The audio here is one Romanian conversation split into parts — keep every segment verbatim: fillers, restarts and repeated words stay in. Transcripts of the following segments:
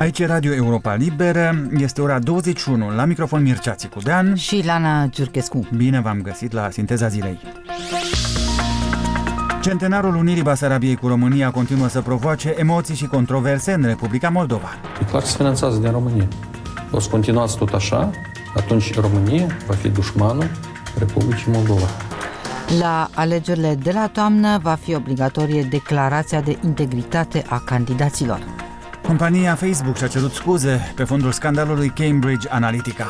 Aici Radio Europa Liberă, este ora douăzeci și unu, la microfon Mircea Țicudean și Lana Giurchescu. Bine v-am găsit la Sinteza Zilei. Centenarul Unirii Basarabiei cu România continuă să provoace emoții și controverse în Republica Moldova. E clar că se finanțează din România. O să continuați tot așa, atunci România va fi dușmanul Republicii Moldova. La alegerile de la toamnă va fi obligatorie declarația de integritate a candidaților. Compania Facebook și-a cerut scuze pe fondul scandalului Cambridge Analytica.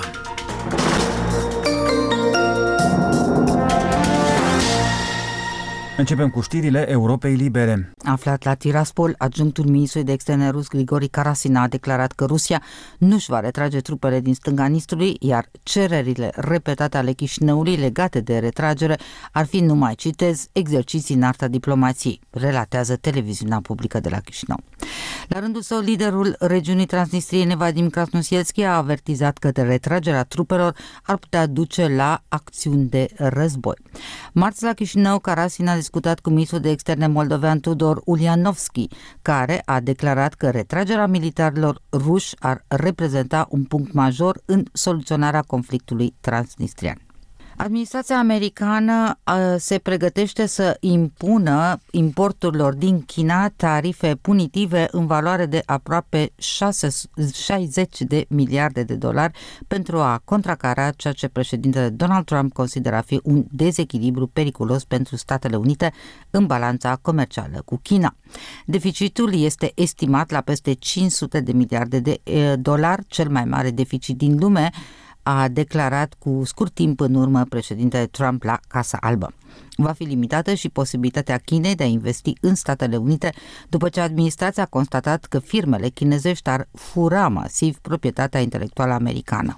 Începem cu știrile Europei Libere. Aflat la Tiraspol, adjunctul ministrului de externe rus Grigori Karasin a declarat că Rusia nu-și va retrage trupele din stânga Nistrului, iar cererile repetate ale Chișinăului legate de retragere ar fi, nu mai citez, exerciții în arta diplomației, relatează televiziunea publică de la Chișinău. La rândul său, liderul regiunii transnistriene Vadim Krasnosielski a avertizat că retragerea trupelor ar putea duce la acțiuni de război. Marți la Chișinău, Karasin a discutat cu ministrul de externe moldovean Tudor Ulianovski, care a declarat că retragerea militarilor ruși ar reprezenta un punct major în soluționarea conflictului transnistrian. Administrația americană se pregătește să impună importurilor din China tarife punitive în valoare de aproape șaizeci de miliarde de dolari pentru a contracara ceea ce președintele Donald Trump consideră a fi un dezechilibru periculos pentru Statele Unite în balanța comercială cu China. Deficitul este estimat la peste cinci sute de miliarde de dolari, cel mai mare deficit din lume, a declarat cu scurt timp în urmă președintele Trump la Casa Albă. Va fi limitată și posibilitatea Chinei de a investi în Statele Unite după ce administrația a constatat că firmele chinezești ar fura masiv proprietatea intelectuală americană.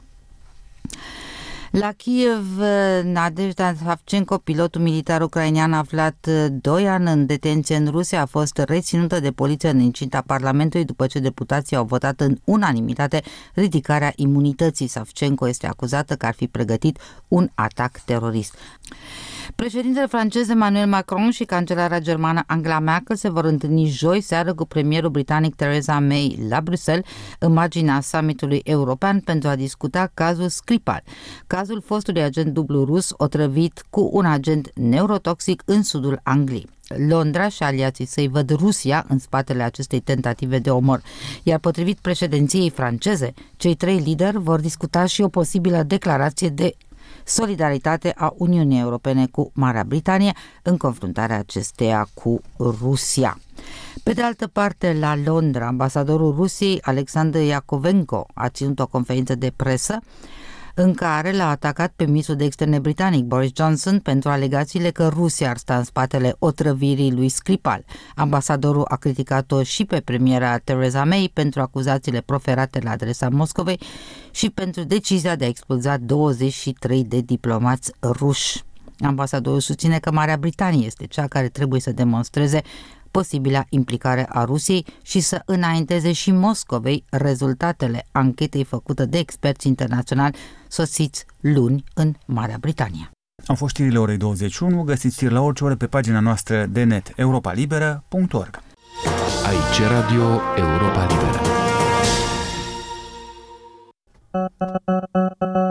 La Kiev, Nadezhda Savchenko, pilotul militar ucrainean aflat doi ani în detenție în Rusia, a fost reținută de poliție în incinta Parlamentului după ce deputații au votat în unanimitate ridicarea imunității. Savchenko este acuzată că ar fi pregătit un atac terorist. Președintele francez Emmanuel Macron și cancelara germană Angela Merkel se vor întâlni joi seară cu premierul britanic Theresa May la Bruxelles în marginea summitului european pentru a discuta cazul Skripal, cazul fostului agent dublu rus otrăvit cu un agent neurotoxic în sudul Angliei. Londra și aliații săi văd Rusia în spatele acestei tentative de omor, iar potrivit președinției franceze, cei trei lideri vor discuta și o posibilă declarație de solidaritate a Uniunii Europene cu Marea Britanie în confruntarea acesteia cu Rusia. Pe de altă parte, la Londra, ambasadorul Rusiei, Alexander Iacovenko, a ținut o conferință de presă în care l-a atacat pe ministrul de externe britanic Boris Johnson pentru alegațiile că Rusia ar sta în spatele otrăvirii lui Skripal. Ambasadorul a criticat-o și pe premiera Theresa May pentru acuzațiile proferate la adresa Moscovei și pentru decizia de a expulza douăzeci și trei de diplomați ruși. Ambasadorul susține că Marea Britanie este cea care trebuie să demonstreze posibila implicare a Rusiei și să înainteze și Moscovei rezultatele anchetei făcute de experți internaționali sosiți luni în Marea Britanie. Au fost știrile orei douăzeci și unu, găsiți știri la orice oră pe pagina noastră de net europa liberă punct org. Aici Radio Europa Liberă.